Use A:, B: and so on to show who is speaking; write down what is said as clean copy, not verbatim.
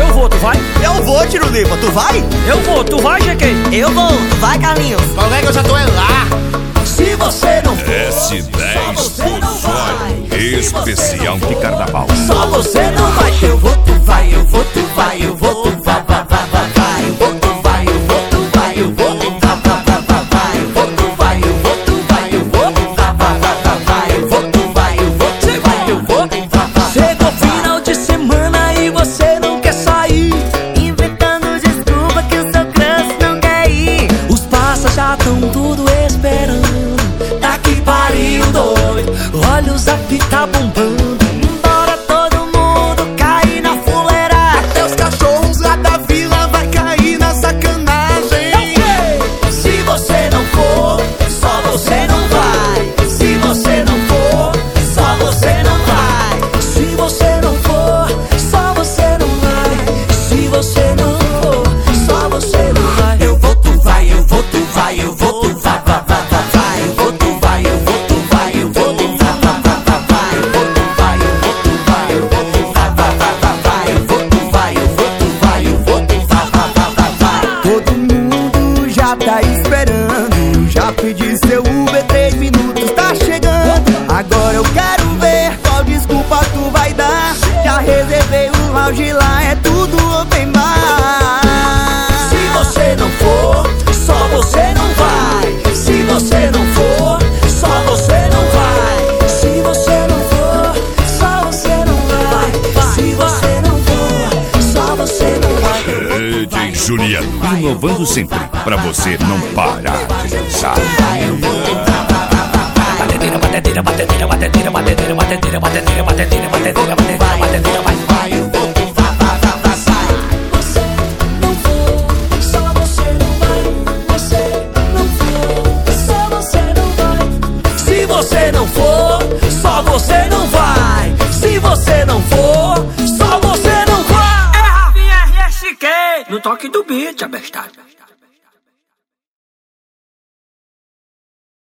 A: eu vou, tu vai?
B: Eu vou, Tirulipa, tu vai?
A: Eu vou, tu vai, GQ?
B: Eu vou, tu vai, Carlinhos?
C: Qual é que eu já tô lá?
B: Se você não for,
D: S10 Fusói, especial de carnaval.
B: só você não vai. Eu vou, tu vai, eu vou, tu vai, eu vou, tu vai, vai, vai, vai, vai. Eu vou, tu vai, eu vou, tu vai, eu vou, tu vai, vai, vai, vai, vai. Eu vou, tu vai, eu vou, tu vai, eu vou, tu vai, vai, vai, vai, vai. Eu vou, tu vai, eu vou, tu vai, eu vou, tu vai, vai.
A: Chegou final de semana e você não quer sair,
E: Inventando desculpa que o seu crush não quer ir.
A: os passas já tão tudo esperando.
B: Tá que pariu, doido.
A: Olha o zap tá bombando.
E: Bora todo mundo cair na fuleira.
C: Até os cachorros lá da vila vai cair na sacanagem.
B: Se você não for, só você não vai. Se você não for, só você não vai.
A: Se você não for, só você não vai. Se você não for, só você não vai.
B: Eu vou, tu vai, eu vou, tu vai, eu vou, tu vai, vai, vai, vai, vai. Eu vou, tu vai, eu vou, tu vai, eu vou, tu vai, vai, vai, vai, vai. Eu vou, tu vai, eu vou, tu vai, eu vou, tu vai, vai, vai, vai, vai. Eu vou, tu vai, eu vou, tu vai, eu vou, tu vai, vai, vai, vai, vai.
F: Todo mundo já tá esperando. Já pedi seu Uber, 3 minutos, tá chegando. Agora eu quero ver qual desculpa tu vai dar. Já reservei o lounge lá, é tudo open bar.
B: Se você não for, só você não vai. Se você não for, só você não vai.
A: Se você não for, só você não vai. Se você não for, só você não vai.
D: DJ Juliano, inovando sempre, pra você não parar de dançar.
A: Batedeira, batedeira, batedeira, batedeira, batedeira, batedeira, batedeira, batedeira, batedeira, batedeira, batedeira, vai, vai, eu vou, tu vai, vai, vai, vai, sai. Você não for, só você não vai. Você não for, só você não vai.
B: Se você não for, só você não vai. Se você não for, só você não vai.
A: É Rafinha RSQ, no toque do beat, abestado.